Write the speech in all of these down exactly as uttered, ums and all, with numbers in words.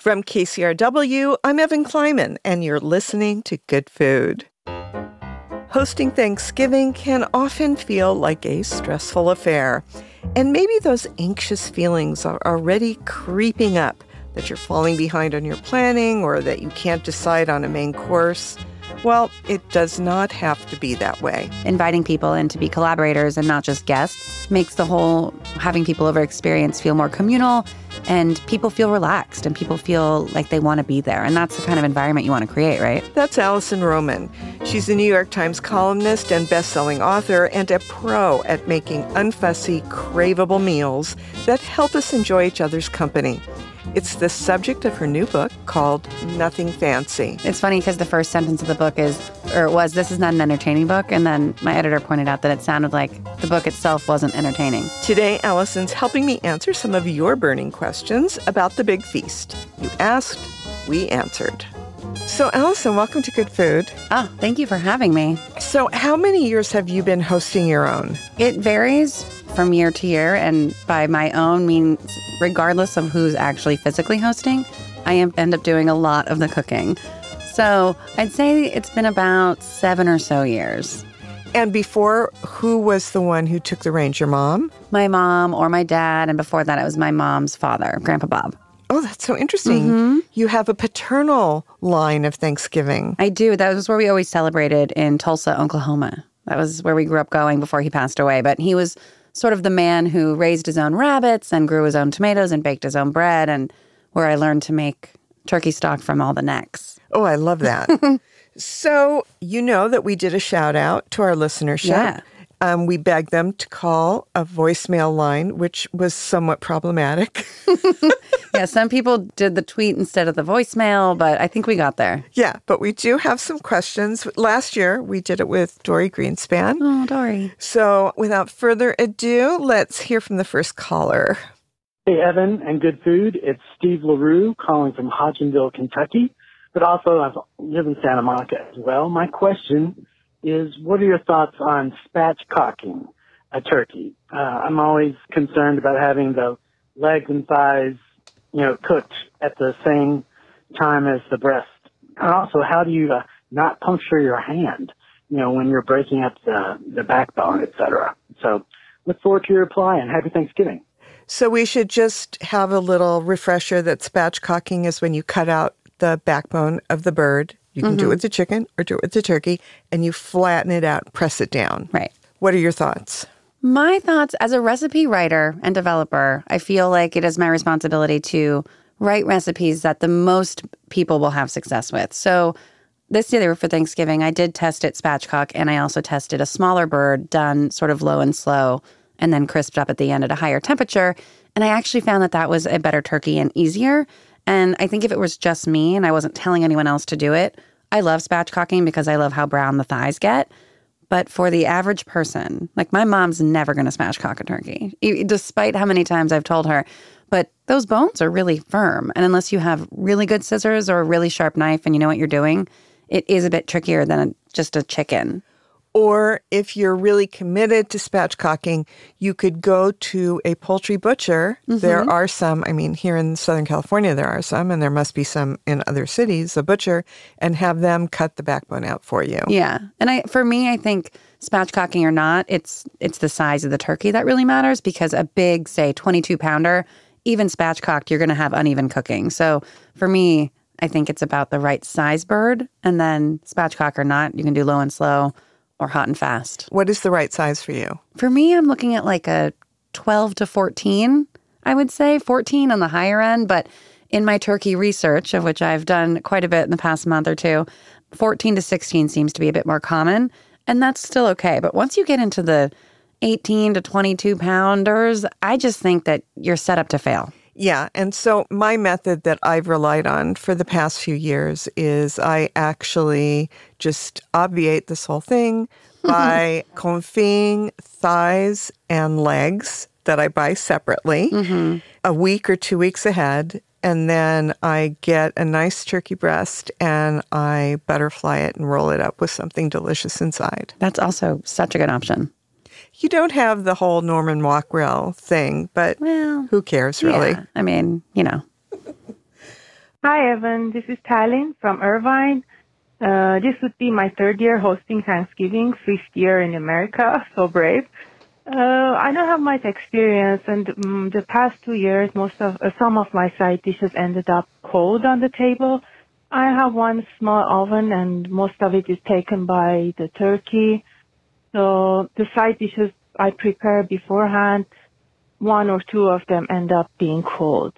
From K C R W, I'm Evan Kleiman, and you're listening to Good Food. Hosting Thanksgiving can often feel like a stressful affair, and maybe those anxious feelings are already creeping up, that you're falling behind on your planning or that you can't decide on a main course. Well, it does not have to be that way. Inviting people in to be collaborators and not just guests makes the whole having people over experience feel more communal, and people feel relaxed and people feel like they want to be there. And that's the kind of environment you want to create, right? That's Allison Roman. She's a New York Times columnist and best-selling author and a pro at making unfussy, craveable meals that help us enjoy each other's company. It's the subject of her new book called Nothing Fancy. It's funny because the first sentence of the book is, or it was, this is not an entertaining book. And then my editor pointed out that it sounded like the book itself wasn't entertaining. Today, Allison's helping me answer some of your burning questions about the big feast. You asked, we answered. So, Allison, welcome to Good Food. Oh, thank you for having me. So, how many years have you been hosting your own? It varies from year to year, and by my own means, regardless of who's actually physically hosting, I am, end up doing a lot of the cooking. So I'd say it's been about seven or so years. And before, who was the one who took the reins? Your mom? My mom or my dad, and before that it was my mom's father, Grandpa Bob. Oh, that's so interesting. Mm-hmm. You have a paternal line of Thanksgiving. I do. That was where we always celebrated in Tulsa, Oklahoma. That was where we grew up going before he passed away. But he was sort of the man who raised his own rabbits and grew his own tomatoes and baked his own bread, and where I learned to make turkey stock from all the necks. Oh, I love that. So, you know that we did a shout out to our listenership. Yeah. Um, we begged them to call a voicemail line, which was somewhat problematic. Yeah, some people did the tweet instead of the voicemail, but I think we got there. Yeah, but we do have some questions. Last year, we did it with Dory Greenspan. Oh, Dory. So without further ado, let's hear from the first caller. Hey, Evan and Good Food. It's Steve LaRue calling from Hodgenville, Kentucky, but also I live in Santa Monica as well. My question is, what are your thoughts on spatchcocking a turkey? Uh, I'm always concerned about having the legs and thighs, you know, cooked at the same time as the breast. And also, how do you uh, not puncture your hand, you know, when you're breaking up the, the backbone, et cetera? So look forward to your reply, and happy Thanksgiving. So we should just have a little refresher that spatchcocking is when you cut out the backbone of the bird. You can mm-hmm. do it with the chicken or do it with the turkey, and you flatten it out, press it down. Right. What are your thoughts? My thoughts, as a recipe writer and developer, I feel like it is my responsibility to write recipes that the most people will have success with. So this year for Thanksgiving, I did test it spatchcock, and I also tested a smaller bird done sort of low and slow and then crisped up at the end at a higher temperature. And I actually found that that was a better turkey and easier. And I think if it was just me and I wasn't telling anyone else to do it, I love spatchcocking because I love how brown the thighs get. But for the average person, like my mom's never going to spatchcock a turkey, despite how many times I've told her. But those bones are really firm. And unless you have really good scissors or a really sharp knife and you know what you're doing, it is a bit trickier than a, just a chicken. Or if you're really committed to spatchcocking, you could go to a poultry butcher. Mm-hmm. There are some, I mean, here in Southern California, there are some, and there must be some in other cities, a butcher, and have them cut the backbone out for you. Yeah. And I, for me, I think spatchcocking or not, it's it's the size of the turkey that really matters, because a big, say, twenty-two pounder, even spatchcocked, you're going to have uneven cooking. So for me, I think it's about the right size bird, and then spatchcock or not, you can do low and slow or hot and fast. What is the right size for you? For me, I'm looking at like a twelve to fourteen, I would say. fourteen on the higher end, but in my turkey research, of which I've done quite a bit in the past month or two, fourteen to sixteen seems to be a bit more common, and that's still okay. But once you get into the eighteen to twenty-two pounders, I just think that you're set up to fail. Yeah. And so my method that I've relied on for the past few years is I actually just obviate this whole thing by confing thighs and legs that I buy separately mm-hmm. a week or two weeks ahead. And then I get a nice turkey breast and I butterfly it and roll it up with something delicious inside. That's also such a good option. You don't have the whole Norman Rockwell thing, but well, who cares, really? Yeah, I mean, you know. Hi, Evan. This is Talin from Irvine. Uh, this would be my third year hosting Thanksgiving, fifth year in America. So brave. Uh, I don't have much experience, and um, the past two years, most of uh, some of my side dishes ended up cold on the table. I have one small oven, and most of it is taken by the turkey. So the side dishes I prepare beforehand, one or two of them end up being cold.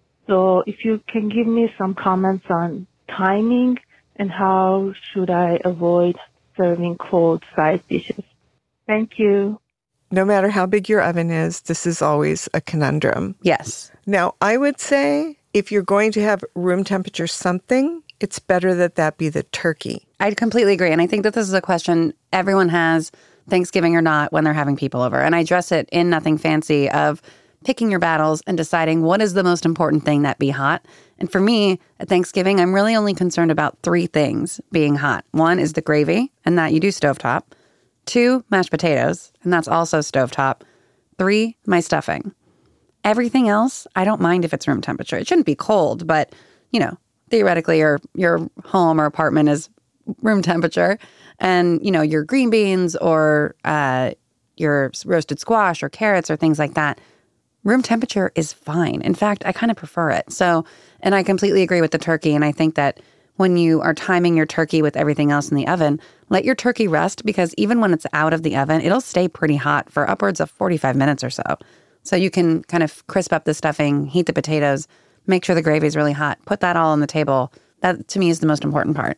So if you can give me some comments on timing and how should I avoid serving cold side dishes. Thank you. No matter how big your oven is, this is always a conundrum. Yes. Now, I would say if you're going to have room temperature something, it's better that that be the turkey. I completely agree. And I think that this is a question everyone has, Thanksgiving or not, when they're having people over. And I address it in Nothing Fancy of picking your battles and deciding what is the most important thing that be hot. And for me, at Thanksgiving, I'm really only concerned about three things being hot. One is the gravy, and that you do stovetop. Two, mashed potatoes, and that's also stovetop. Three, my stuffing. Everything else, I don't mind if it's room temperature. It shouldn't be cold, but, you know, theoretically your your home or apartment is room temperature. And, you know, your green beans or uh, your roasted squash or carrots or things like that, room temperature is fine. In fact, I kind of prefer it. So, and I completely agree with the turkey. And I think that when you are timing your turkey with everything else in the oven, let your turkey rest, because even when it's out of the oven, it'll stay pretty hot for upwards of forty-five minutes or so. So you can kind of crisp up the stuffing, heat the potatoes, make sure the gravy is really hot, put that all on the table. That, to me, is the most important part.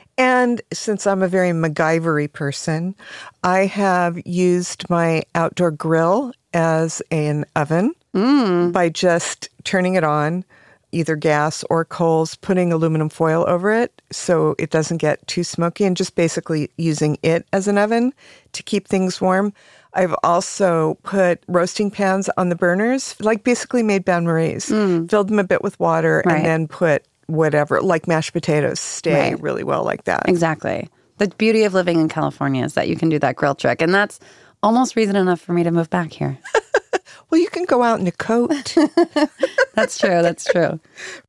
And since I'm a very MacGyver-y person, I have used my outdoor grill as an oven Mm. by just turning it on, either gas or coals, putting aluminum foil over it so it doesn't get too smoky, and just basically using it as an oven to keep things warm. I've also put roasting pans on the burners, like basically made bain-maries, Mm. filled them a bit with water, Right. and then put whatever, like mashed potatoes, stay Right. really well like that. Exactly. The beauty of living in California is that you can do that grill trick. And that's almost reason enough for me to move back here. Well, you can go out in a coat. That's true. That's true.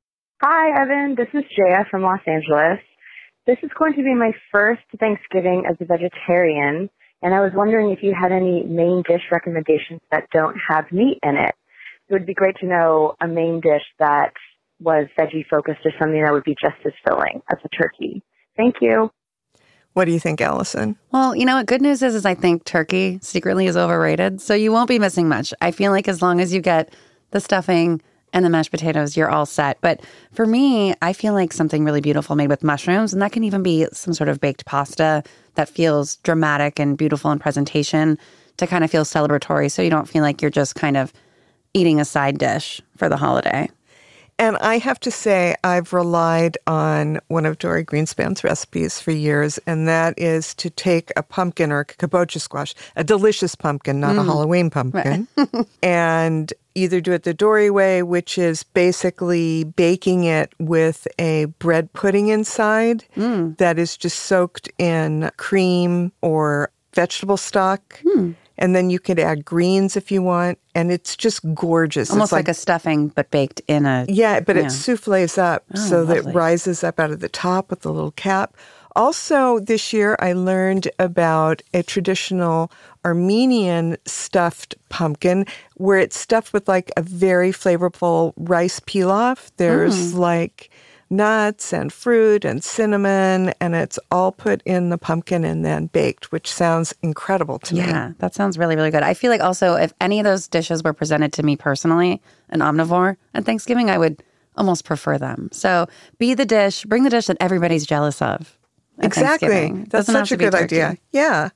Hi, Evan. This is Jaya from Los Angeles. This is going to be my first Thanksgiving as a vegetarian, and I was wondering if you had any main dish recommendations that don't have meat in it. It would be great to know a main dish that was veggie-focused or something that would be just as filling as a turkey. Thank you. What do you think, Allison? Well, you know what? Good news is, is I think turkey secretly is overrated. So you won't be missing much. I feel like as long as you get the stuffing and the mashed potatoes, you're all set. But for me, I feel like something really beautiful made with mushrooms, and that can even be some sort of baked pasta that feels dramatic and beautiful in presentation to kind of feel celebratory, so you don't feel like you're just kind of eating a side dish for the holiday. And I have to say, I've relied on one of Dory Greenspan's recipes for years, and that is to take a pumpkin or a kabocha squash, a delicious pumpkin, not mm. a Halloween pumpkin, right. and either do it the Dory way, which is basically baking it with a bread pudding inside mm. that is just soaked in cream or vegetable stock. Mm. And then you could add greens if you want. And it's just gorgeous. Almost like, like a stuffing, but baked in a... Yeah, but yeah. it souffles up oh, so lovely. that it rises up out of the top with the little cap. Also, this year I learned about a traditional Armenian stuffed pumpkin where it's stuffed with like a very flavorful rice pilaf. There's mm. like nuts and fruit and cinnamon, and it's all put in the pumpkin and then baked, which sounds incredible to yeah, me. Yeah, that sounds really, really good. I feel like also if any of those dishes were presented to me personally, an omnivore at Thanksgiving, I would almost prefer them. So be the dish, bring the dish that everybody's jealous of. Exactly. That's such a good idea. Yeah.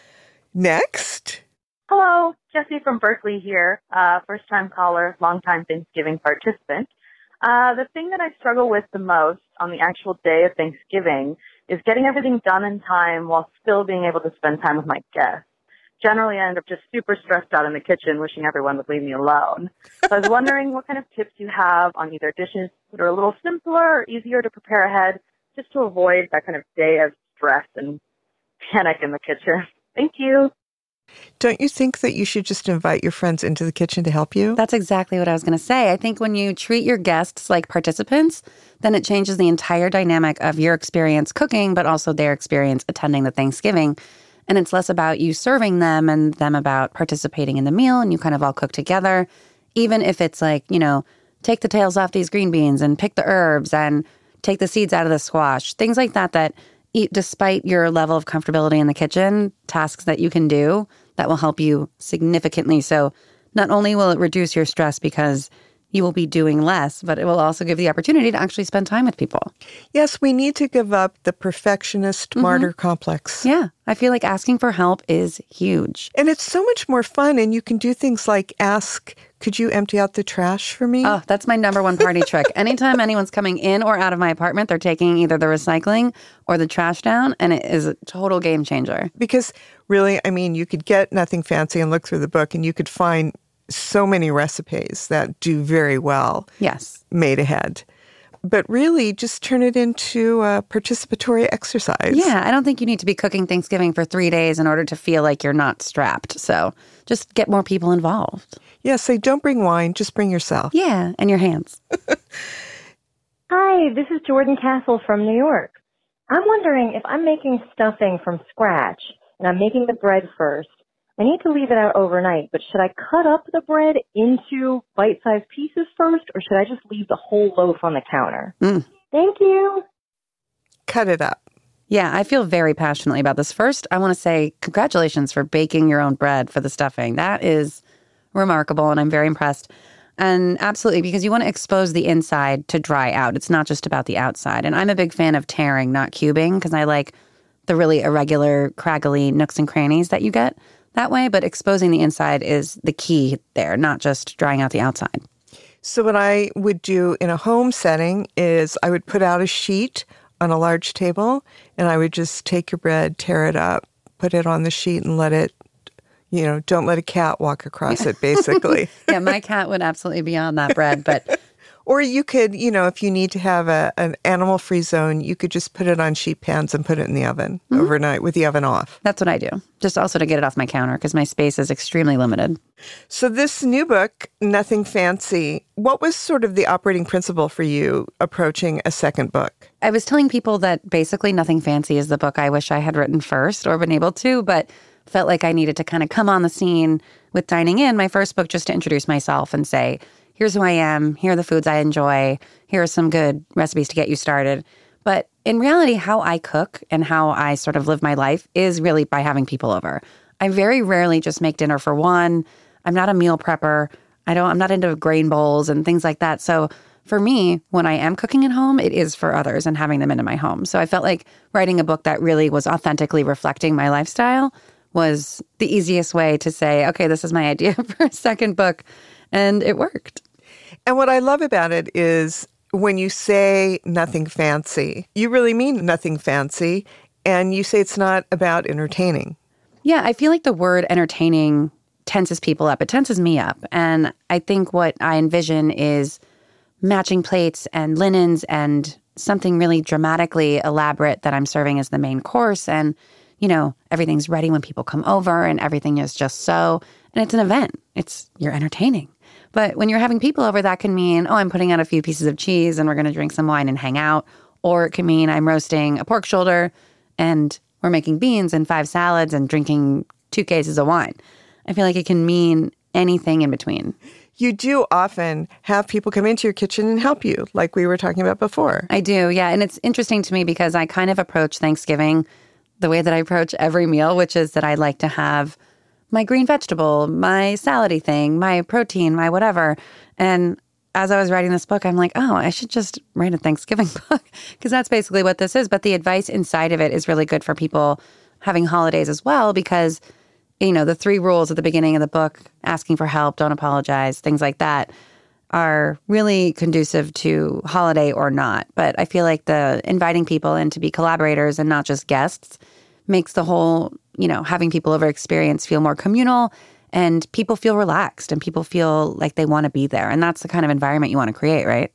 Next. Hello, Jessie from Berkeley here. Uh, first-time caller, long-time Thanksgiving participant. Uh, the thing that I struggle with the most on the actual day of Thanksgiving is getting everything done in time while still being able to spend time with my guests. Generally, I end up just super stressed out in the kitchen, wishing everyone would leave me alone. So I was wondering what kind of tips you have on either dishes that are a little simpler or easier to prepare ahead, just to avoid that kind of day of stress and panic in the kitchen. Thank you. Don't you think that you should just invite your friends into the kitchen to help you? That's exactly what I was going to say. I think when you treat your guests like participants, then it changes the entire dynamic of your experience cooking, but also their experience attending the Thanksgiving. And it's less about you serving them and them about participating in the meal, and you kind of all cook together. Even if it's like, you know, take the tails off these green beans and pick the herbs and take the seeds out of the squash, things like that, that eat, despite your level of comfortability in the kitchen, tasks that you can do that will help you significantly. So not only will it reduce your stress because you will be doing less, but it will also give the opportunity to actually spend time with people. Yes, we need to give up the perfectionist Mm-hmm. martyr complex. Yeah, I feel like asking for help is huge. And it's so much more fun, and you can do things like ask, could you empty out the trash for me? Oh, that's my number one party trick. Anytime anyone's coming in or out of my apartment, they're taking either the recycling or the trash down, and it is a total game changer. Because really, I mean, you could get Nothing Fancy and look through the book, and you could find so many recipes that do very well Yes. made ahead. But really, just turn it into a participatory exercise. Yeah, I don't think you need to be cooking Thanksgiving for three days in order to feel like you're not strapped. So just get more people involved. Yeah, say, don't bring wine, just bring yourself. Yeah, and your hands. Hi, this is Jordan Castle from New York. I'm wondering if I'm making stuffing from scratch and I'm making the bread first. I need to leave it out overnight, but should I cut up the bread into bite-sized pieces first, or should I just leave the whole loaf on the counter? Mm. Thank you. Cut it up. Yeah, I feel very passionately about this. First, I want to say congratulations for baking your own bread for the stuffing. That is remarkable, and I'm very impressed. And absolutely, because you want to expose the inside to dry out. It's not just about the outside. And I'm a big fan of tearing, not cubing, because I like the really irregular, craggly nooks and crannies that you get that way. But exposing the inside is the key there, not just drying out the outside. So what I would do in a home setting is I would put out a sheet on a large table, and I would just take your bread, tear it up, put it on the sheet, and let it, you know, don't let a cat walk across it, basically. Yeah, my cat would absolutely be on that bread, but... Or you could, you know, if you need to have a, an animal-free zone, you could just put it on sheet pans and put it in the oven mm-hmm. overnight with the oven off. That's what I do. Just also to get it off my counter because my space is extremely limited. So this new book, Nothing Fancy, what was sort of the operating principle for you approaching a second book? I was telling people that basically Nothing Fancy is the book I wish I had written first or been able to, but felt like I needed to kind of come on the scene with Dining In, my first book, just to introduce myself and say, here's who I am, here are the foods I enjoy, here are some good recipes to get you started. But in reality, how I cook and how I sort of live my life is really by having people over. I very rarely just make dinner for one. I'm not a meal prepper. I don't, I'm not into grain bowls and things like that. So for me, when I am cooking at home, it is for others and having them into my home. So I felt like writing a book that really was authentically reflecting my lifestyle was the easiest way to say, okay, this is my idea for a second book. And it worked. And what I love about it is when you say nothing fancy, you really mean nothing fancy. And you say it's not about entertaining. Yeah, I feel like the word entertaining tenses people up. It tenses me up. And I think what I envision is matching plates and linens and something really dramatically elaborate that I'm serving as the main course. And, you know, everything's ready when people come over and everything is just so. And it's an event. It's, you're entertaining. But when you're having people over, that can mean, oh, I'm putting out a few pieces of cheese and we're going to drink some wine and hang out. Or it can mean I'm roasting a pork shoulder and we're making beans and five salads and drinking two cases of wine. I feel like it can mean anything in between. You do often have people come into your kitchen and help you, like we were talking about before. I do, yeah. And it's interesting to me because I kind of approach Thanksgiving the way that I approach every meal, which is that I like to have my green vegetable, my salady thing, my protein, my whatever. And as I was writing this book, I'm like, oh, I should just write a Thanksgiving book because that's basically what this is. But the advice inside of it is really good for people having holidays as well because, you know, the three rules at the beginning of the book, asking for help, don't apologize, things like that, are really conducive to holiday or not. But I feel like the inviting people in to be collaborators and not just guests makes the whole, you know, having people over experience feel more communal and people feel relaxed and people feel like they want to be there. And that's the kind of environment you want to create, right?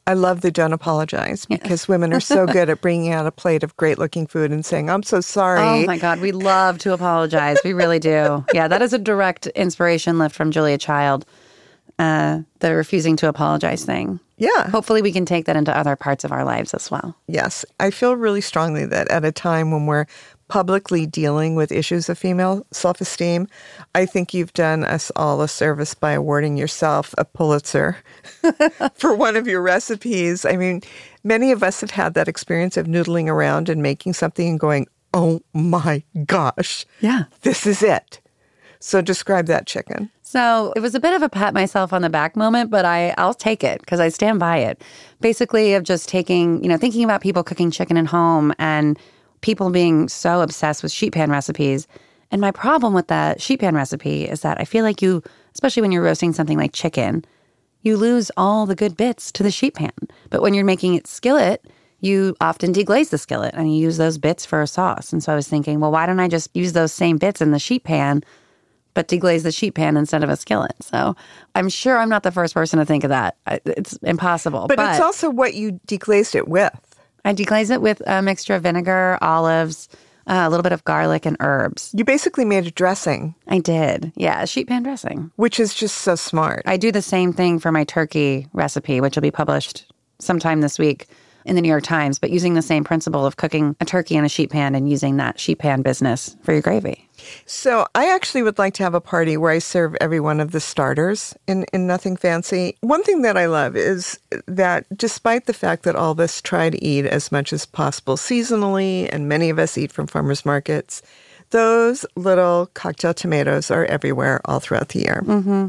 I love the don't apologize because women are so good at bringing out a plate of great looking food and saying, I'm so sorry. Oh my God, we love to apologize. We really do. Yeah, that is a direct inspiration lift from Julia Child, uh, the refusing to apologize thing. Yeah. Hopefully we can take that into other parts of our lives as well. Yes. I feel really strongly that at a time when we're publicly dealing with issues of female self-esteem, I think you've done us all a service by awarding yourself a Pulitzer for one of your recipes. I mean, many of us have had that experience of noodling around and making something and going, oh my gosh, yeah, this is it. So describe that chicken. So it was a bit of a pat myself on the back moment, but I, I'll take it because I stand by it. Basically, of just taking, you know, thinking about people cooking chicken at home and people being so obsessed with sheet pan recipes. And my problem with that sheet pan recipe is that I feel like you, especially when you're roasting something like chicken, you lose all the good bits to the sheet pan. But when you're making it skillet, you often deglaze the skillet and you use those bits for a sauce. And so I was thinking, well, why don't I just use those same bits in the sheet pan, but deglaze the sheet pan instead of a skillet? So I'm sure I'm not the first person to think of that. It's impossible. But, but it's also what you deglazed it with. I deglaze it with a mixture of vinegar, olives, uh, a little bit of garlic, and herbs. You basically made a dressing. I did. Yeah, a sheet pan dressing. Which is just so smart. I do the same thing for my turkey recipe, which will be published sometime this week in the New York Times, but using the same principle of cooking a turkey in a sheet pan and using that sheet pan business for your gravy. So I actually would like to have a party where I serve every one of the starters in, in Nothing Fancy. One thing that I love is that despite the fact that all of us try to eat as much as possible seasonally, and many of us eat from farmers markets, those little cocktail tomatoes are everywhere all throughout the year. Mm-hmm.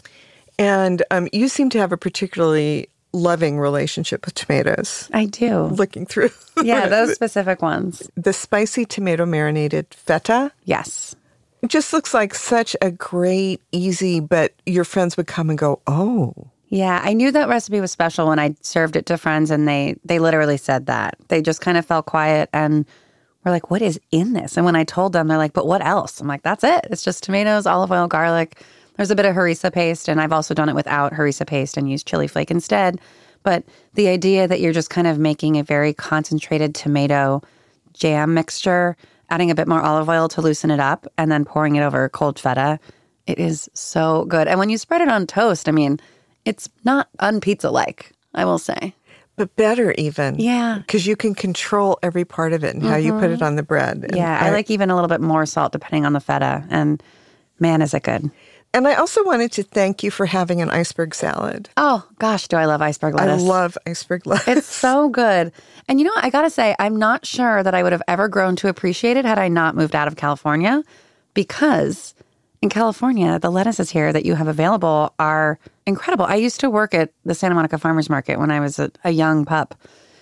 And um, you seem to have a particularly loving relationship with tomatoes. I do. Looking through. Yeah, those specific ones. The spicy tomato marinated feta. Yes. It just looks like such a great, easy, but your friends would come and go, oh. Yeah, I knew that recipe was special when I served it to friends, and they they literally said that. They just kind of fell quiet and were like, what is in this? And when I told them, they're like, but what else? I'm like, that's it. It's just tomatoes, olive oil, garlic. There's a bit of harissa paste, and I've also done it without harissa paste and used chili flake instead. But the idea that you're just kind of making a very concentrated tomato jam mixture, adding a bit more olive oil to loosen it up, and then pouring it over cold feta, it is so good. And when you spread it on toast, I mean, it's not un-pizza-like, I will say. But better even. Yeah. Because you can control every part of it and mm-hmm. how you put it on the bread. And yeah, I, I like even a little bit more salt depending on the feta. And man, is it good. And I also wanted to thank you for having an iceberg salad. Oh, gosh, do I love iceberg lettuce. I love iceberg lettuce. It's so good. And you know what? I got to say, I'm not sure that I would have ever grown to appreciate it had I not moved out of California, because in California, the lettuces here that you have available are incredible. I used to work at the Santa Monica Farmers Market when I was a, a young pup,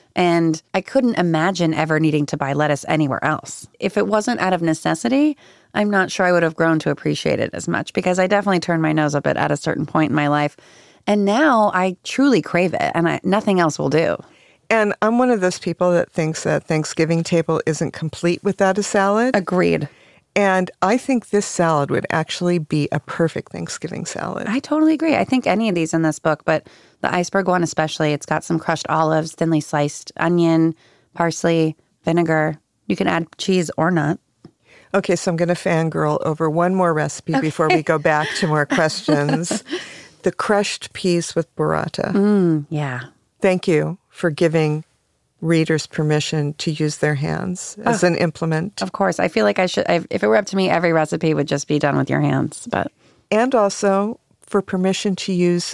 and I couldn't imagine ever needing to buy lettuce anywhere else. If it wasn't out of necessity, I'm not sure I would have grown to appreciate it as much, because I definitely turned my nose up it at a certain point in my life. And now I truly crave it, and I, nothing else will do. And I'm one of those people that thinks that Thanksgiving table isn't complete without a salad. Agreed. And I think this salad would actually be a perfect Thanksgiving salad. I totally agree. I think any of these in this book, but the iceberg one especially, it's got some crushed olives, thinly sliced onion, parsley, vinegar. You can add cheese or not. Okay, so I'm going to fangirl over one more recipe okay. before we go back to more questions. The crushed peas with burrata. Mm, yeah. Thank you for giving readers permission to use their hands as oh, an implement. Of course. I feel like I should, I've, if it were up to me, every recipe would just be done with your hands. But And also for permission to use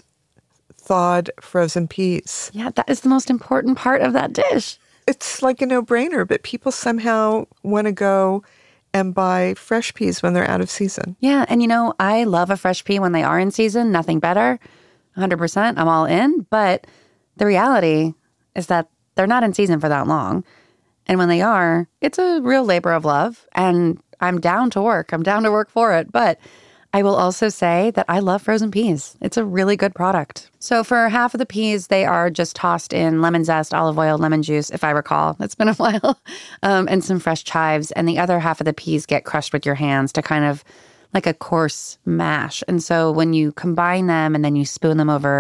thawed frozen peas. Yeah, that is the most important part of that dish. It's like a no-brainer, but people somehow want to go and buy fresh peas when they're out of season. Yeah, and you know, I love a fresh pea when they are in season. Nothing better. one hundred percent. I'm all in. But the reality is that they're not in season for that long. And when they are, it's a real labor of love. And I'm down to work. I'm down to work for it. But I will also say that I love frozen peas. It's a really good product. So for half of the peas, they are just tossed in lemon zest, olive oil, lemon juice, if I recall. It's been a while. Um, and some fresh chives. And the other half of the peas get crushed with your hands to kind of like a coarse mash. And so when you combine them and then you spoon them over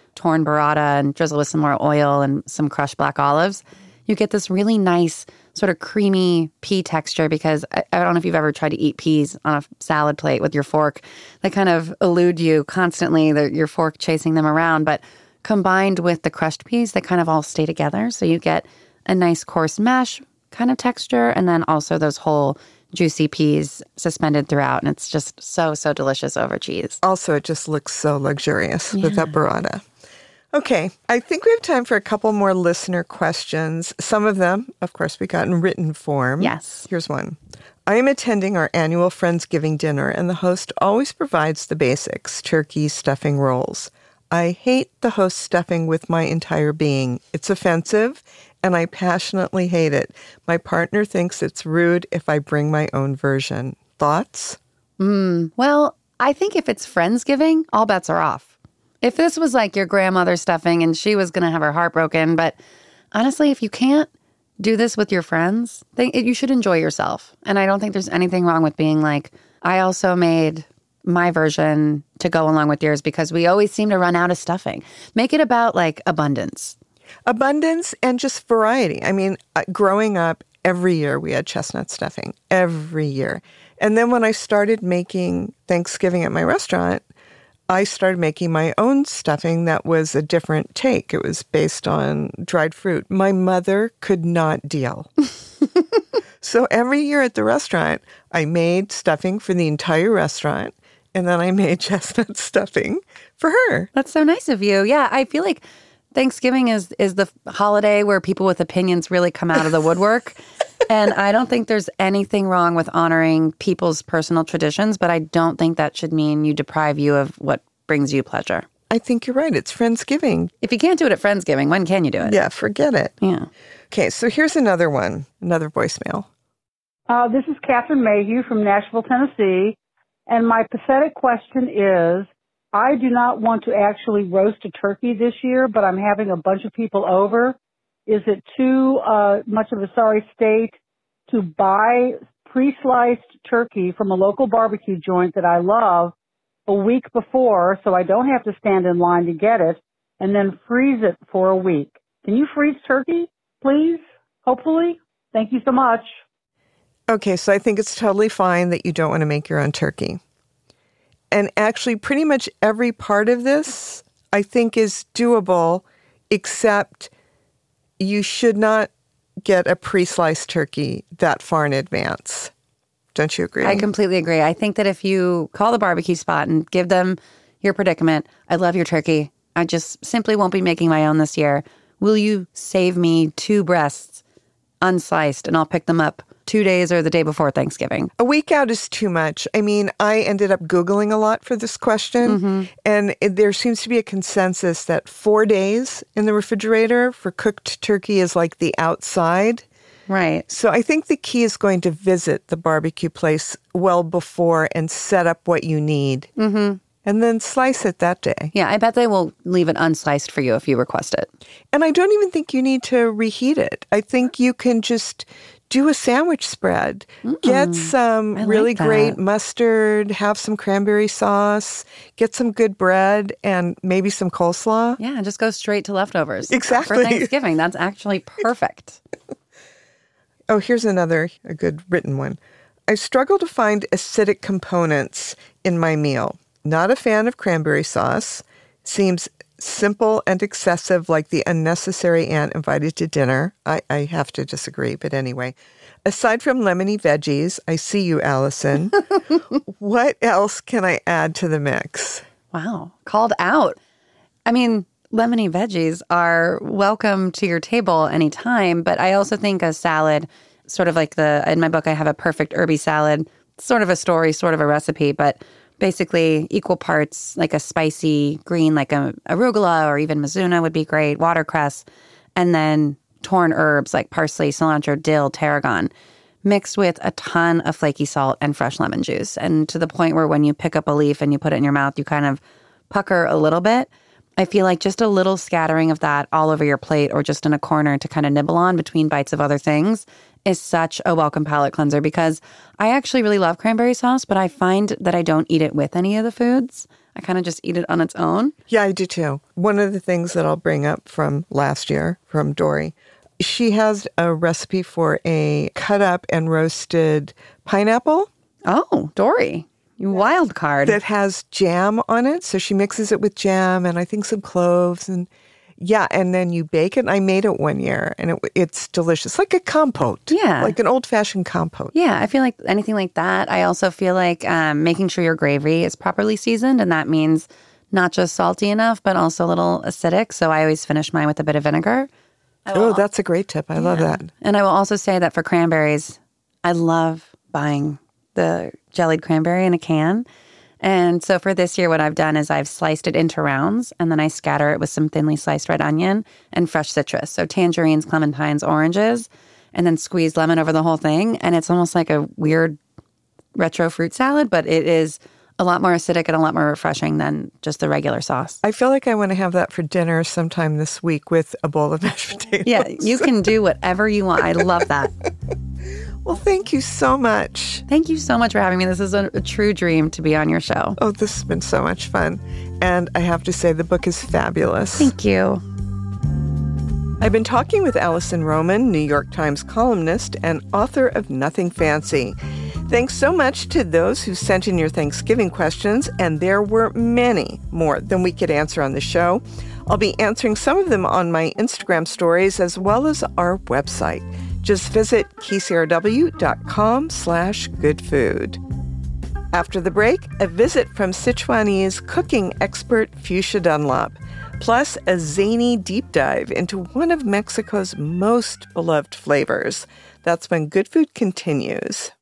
torn burrata and drizzle with some more oil and some crushed black olives, you get this really nice sort of creamy pea texture because I, I don't know if you've ever tried to eat peas on a salad plate with your fork. They kind of elude you constantly, the, your fork chasing them around. But combined with the crushed peas, they kind of all stay together. So you get a nice coarse mesh kind of texture and then also those whole juicy peas suspended throughout. And it's just so, so delicious over cheese. Also, it just looks so luxurious yeah. with that burrata. Okay, I think we have time for a couple more listener questions. Some of them, of course, we got in written form. Yes. Here's one. I am attending our annual Friendsgiving dinner, and the host always provides the basics, turkey, stuffing, rolls. I hate the host stuffing with my entire being. It's offensive, and I passionately hate it. My partner thinks it's rude if I bring my own version. Thoughts? Mm, well, I think if it's Friendsgiving, all bets are off. If this was like your grandmother's stuffing and she was going to have her heart broken, but honestly, if you can't do this with your friends, they, you should enjoy yourself. And I don't think there's anything wrong with being like, I also made my version to go along with yours because we always seem to run out of stuffing. Make it about like abundance. Abundance and just variety. I mean, uh, growing up, every year we had chestnut stuffing, every year. And then when I started making Thanksgiving at my restaurant, I started making my own stuffing that was a different take. It was based on dried fruit. My mother could not deal. So every year at the restaurant, I made stuffing for the entire restaurant, and then I made chestnut stuffing for her. That's so nice of you. Yeah, I feel like Thanksgiving is is the holiday where people with opinions really come out of the woodwork. And I don't think there's anything wrong with honoring people's personal traditions, but I don't think that should mean you deprive you of what brings you pleasure. I think you're right. It's Friendsgiving. If you can't do it at Friendsgiving, when can you do it? Yeah, forget it. Yeah. Okay, so here's another one, another voicemail. Uh, this is Catherine Mayhew from Nashville, Tennessee. And my pathetic question is, I do not want to actually roast a turkey this year, but I'm having a bunch of people over. Is it too uh, much of a sorry state to buy pre-sliced turkey from a local barbecue joint that I love a week before so I don't have to stand in line to get it and then freeze it for a week? Can you freeze turkey, please? Hopefully. Thank you so much. Okay, so I think it's totally fine that you don't want to make your own turkey. And actually, pretty much every part of this, I think, is doable, except you should not get a pre-sliced turkey that far in advance. Don't you agree? I completely agree. I think that if you call the barbecue spot and give them your predicament, I love your turkey. I just simply won't be making my own this year. Will you save me two breasts unsliced and I'll pick them up two days or the day before Thanksgiving? A week out is too much. I mean, I ended up Googling a lot for this question, mm-hmm. and it, there seems to be a consensus that four days in the refrigerator for cooked turkey is like the outside. Right. So I think the key is going to visit the barbecue place well before and set up what you need. Mm-hmm. And then slice it that day. Yeah, I bet they will leave it unsliced for you if you request it. And I don't even think you need to reheat it. I think you can just do a sandwich spread. Mm, get some I really like that. great mustard, have some cranberry sauce, get some good bread, and maybe some coleslaw. Yeah, just go straight to leftovers. Exactly. For Thanksgiving. That's actually perfect. Oh, here's another, a good written one. I struggle to find acidic components in my meal. Not a fan of cranberry sauce. Seems simple and excessive, like the unnecessary aunt invited to dinner. I, I have to disagree, but anyway. Aside from lemony veggies, I see you, Allison. What else can I add to the mix? Wow. Called out. I mean, lemony veggies are welcome to your table anytime, but I also think a salad, sort of like the, in my book, I have a perfect herby salad, sort of a story, sort of a recipe, but basically equal parts, like a spicy green, like a arugula or even mizuna would be great, watercress, and then torn herbs like parsley, cilantro, dill, tarragon, mixed with a ton of flaky salt and fresh lemon juice. And to the point where when you pick up a leaf and you put it in your mouth, you kind of pucker a little bit. I feel like just a little scattering of that all over your plate or just in a corner to kind of nibble on between bites of other things is such a welcome palate cleanser, because I actually really love cranberry sauce, but I find that I don't eat it with any of the foods. I kind of just eat it on its own. Yeah, I do too. One of the things that I'll bring up from last year from Dory, she has a recipe for a cut up and roasted pineapple. Oh, Dory, you wild card. That has jam on it. So she mixes it with jam and I think some cloves and yeah, and then you bake it. I made it one year and it, it's delicious. Like a compote. Yeah. Like an old-fashioned compote. Yeah, I feel like anything like that. I also feel like um, making sure your gravy is properly seasoned, and that means not just salty enough, but also a little acidic. So I always finish mine with a bit of vinegar. Oh, that's a great tip. I yeah. love that. And I will also say that for cranberries, I love buying the jellied cranberry in a can. And so for this year, what I've done is I've sliced it into rounds, and then I scatter it with some thinly sliced red onion and fresh citrus. So tangerines, clementines, oranges, and then squeeze lemon over the whole thing. And it's almost like a weird retro fruit salad, but it is a lot more acidic and a lot more refreshing than just the regular sauce. I feel like I want to have that for dinner sometime this week with a bowl of mashed potatoes. Yeah, you can do whatever you want. I love that. Well, thank you so much. Thank you so much for having me. This is a, a true dream to be on your show. Oh, this has been so much fun. And I have to say, the book is fabulous. Thank you. I've been talking with Alison Roman, New York Times columnist and author of Nothing Fancy. Thanks so much to those who sent in your Thanksgiving questions, and there were many more than we could answer on the show. I'll be answering some of them on my Instagram stories as well as our website. Just visit kcrw.com slash good food. After the break, a visit from Sichuanese cooking expert Fuchsia Dunlop, plus a zany deep dive into one of Mexico's most beloved flavors. That's when Good Food continues.